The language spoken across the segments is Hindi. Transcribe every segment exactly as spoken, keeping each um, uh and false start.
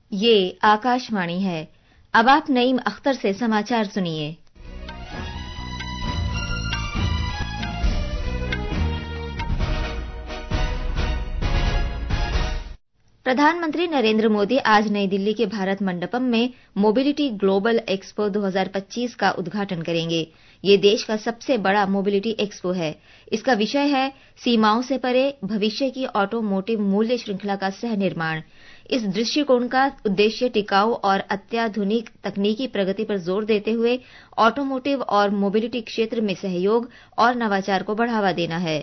ये आकाशवाणी है। अब आप नईम अख्तर से समाचार सुनिए। प्रधानमंत्री नरेंद्र मोदी आज नई दिल्ली के भारत मंडपम में मोबिलिटी ग्लोबल एक्सपो दो हज़ार पच्चीस का उद्घाटन करेंगे। ये देश का सबसे बड़ा मोबिलिटी एक्सपो है। इसका विषय है सीमाओं से परे भविष्य की ऑटोमोटिव मूल्य श्रृंखला का सह निर्माण। इस दृष्टिकोण का उद्देश्य टिकाऊ और अत्याधुनिक तकनीकी प्रगति पर जोर देते हुए ऑटोमोटिव और मोबिलिटी क्षेत्र में सहयोग और नवाचार को बढ़ावा देना है।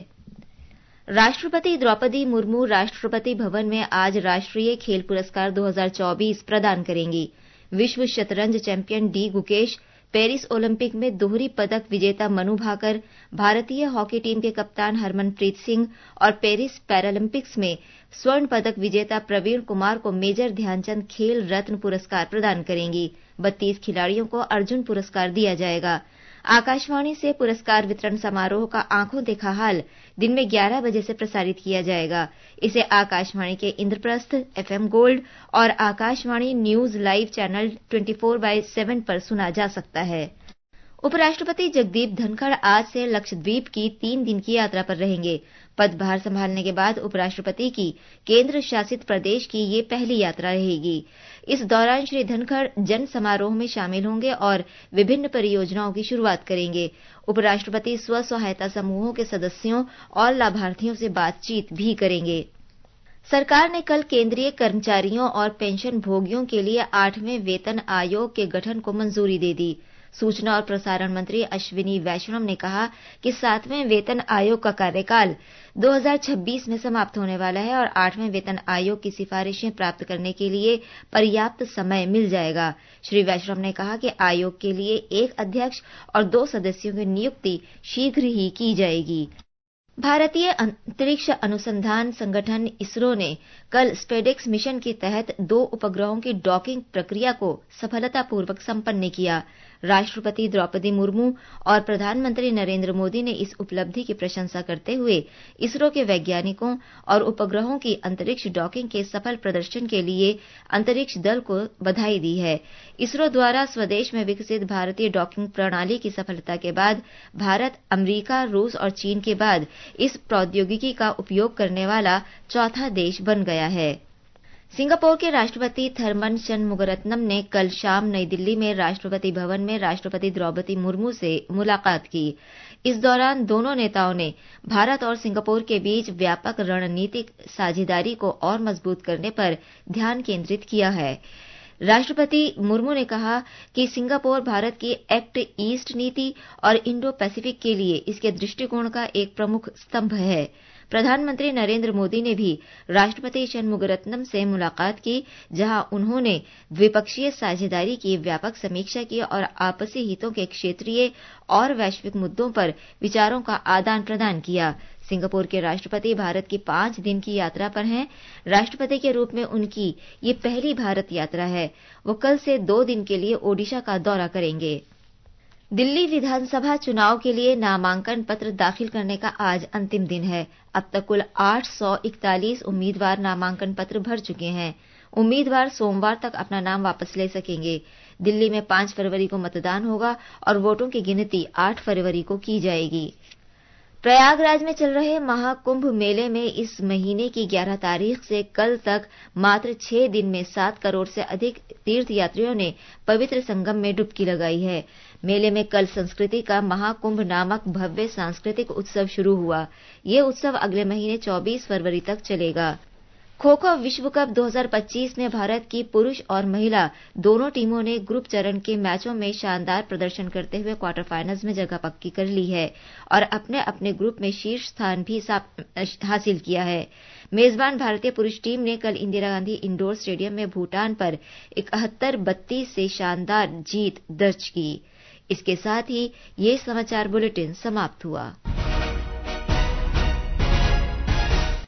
राष्ट्रपति द्रौपदी मुर्मू राष्ट्रपति भवन में आज राष्ट्रीय खेल पुरस्कार दो हज़ार चौबीस प्रदान करेंगी। विश्व शतरंज champion D Gukesh, Paris Olympic में दोहरी पदक विजेता मनु भाकर, भारतीय हॉकी टीम के कप्तान हरमनप्रीत सिंह और पेरिस पैरालंपिक्स में स्वर्ण पदक विजेता प्रवीण कुमार को मेजर ध्यानचंद खेल रत्न पुरस्कार प्रदान करेंगी। बत्तीस खिलाड़ियों को अर्जुन पुरस्कार दिया जाएगा। आकाशवाणी से पुरस्कार वितरण समारोह का आंखों देखा हाल दिन में ग्यारह बजे से प्रसारित किया जाएगा। इसे आकाशवाणी के इंद्रप्रस्थ, एफएम गोल्ड और आकाशवाणी न्यूज लाइव चैनल चौबीस बाय सात पर सुना जा सकता है। उपराष्ट्रपति जगदीप धनखड़ आज से लक्षद्वीप की तीन दिन की यात्रा पर रहेंगे। पदभार संभालने के बाद उपराष्ट्रपति की केंद्र शासित प्रदेश की ये पहली यात्रा रहेगी। इस दौरान श्री धनखड़ जन समारोह में शामिल होंगे और विभिन्न परियोजनाओं की शुरुआत करेंगे। उपराष्ट्रपति स्व सहायता समूहों के सदस्यों और लाभार्थियों से बातचीत भी करेंगे। सरकार ने कल केंद्रीय कर्मचारियों और पेंशन भोगियों के लिए आठवें वेतन आयोग के गठन को मंजूरी दे दी। सूचना और प्रसारण मंत्री अश्विनी वैष्णव ने कहा कि सातवें वेतन आयोग का कार्यकाल दो हज़ार छब्बीस में समाप्त होने वाला है और आठवें वेतन आयोग की सिफारिशें प्राप्त करने के लिए पर्याप्त समय मिल जाएगा। श्री वैष्णव ने कहा कि आयोग के लिए एक अध्यक्ष और दो सदस्यों की नियुक्ति शीघ्र ही की जाएगी। भारतीय अंतरिक्ष अनुसंधान संगठन इसरो ने कल स्पेडेक्स मिशन के तहत दो उपग्रहों की डॉकिंग प्रक्रिया को सफलतापूर्वक संपन्न किया। राष्ट्रपति द्रौपदी मुर्मू और प्रधानमंत्री नरेंद्र मोदी ने इस उपलब्धि की प्रशंसा करते हुए इसरो के वैज्ञानिकों और उपग्रहों की अंतरिक्ष डॉकिंग के सफल प्रदर्शन के लिए अंतरिक्ष दल को बधाई दी है। इसरो द्वारा स्वदेश में विकसित भारतीय डॉकिंग प्रणाली की सफलता के बाद भारत अमेरिका, रूस और चीन के बाद इस प्रौद्योगिकी का उपयोग करने वाला चौथा देश बन गया है। सिंगापुर के राष्ट्रपति थरमन शनमुगारत्नम ने कल शाम नई दिल्ली में राष्ट्रपति भवन में राष्ट्रपति द्रौपदी मुर्मू से मुलाकात की। इस दौरान दोनों नेताओं ने भारत और सिंगापुर के बीच व्यापक रणनीतिक साझेदारी को और मजबूत करने पर ध्यान केंद्रित किया है। राष्ट्रपति मुर्मू ने कहा कि सिंगापुर भारत की एक्ट ईस्ट नीति और इंडो पैसिफिक के लिए इसके दृष्टिकोण का एक प्रमुख स्तंभ है। प्रधानमंत्री नरेंद्र मोदी ने भी राष्ट्रपति शनमुगारत्नम से मुलाकात की, जहां उन्होंने द्विपक्षीय साझेदारी की व्यापक समीक्षा की और आपसी हितों के क्षेत्रीय और वैश्विक मुद्दों पर विचारों का आदान प्रदान किया। सिंगापुर के राष्ट्रपति भारत की पांच दिन की यात्रा पर हैं। राष्ट्रपति के रूप में उनकी ये पहली भारत यात्रा है। वो कल से दो दिन के लिए ओडिशा का दौरा करेंगे। दिल्ली विधानसभा चुनाव के लिए नामांकन पत्र दाखिल करने का आज अंतिम दिन है। अब तक कुल आठ सौ इकतालीस उम्मीदवार नामांकन पत्र भर चुके हैं। उम्मीदवार सोमवार तक अपना नाम वापस ले सकेंगे। दिल्ली में पांच फरवरी को मतदान होगा और वोटों की गिनती आठ फरवरी को की जाएगी। प्रयागराज में चल रहे महाकुंभ मेले में इस महीने की ग्यारह तारीख से कल तक मात्र छह दिन में सात करोड़ से अधिक तीर्थयात्रियों ने पवित्र संगम में डुबकी लगाई है। मेले में कल संस्कृति का महाकुंभ नामक भव्य सांस्कृतिक उत्सव शुरू हुआ। ये उत्सव अगले महीने चौबीस फरवरी तक चलेगा। खो खो विश्व कप दो हज़ार पच्चीस में भारत की पुरुष और महिला दोनों टीमों ने ग्रुप चरण के मैचों में शानदार प्रदर्शन करते हुए क्वार्टर फाइनल्स में जगह पक्की कर ली है और अपने अपने ग्रुप में शीर्ष स्थान भी हासिल किया है। मेजबान भारतीय पुरुष टीम ने कल इंदिरा गांधी इंडोर स्टेडियम में भूटान पर इकहत्तर बत्तीस से शानदार जीत दर्ज की। इसके साथ ही ये समाचार बुलेटिन समाप्त हुआ।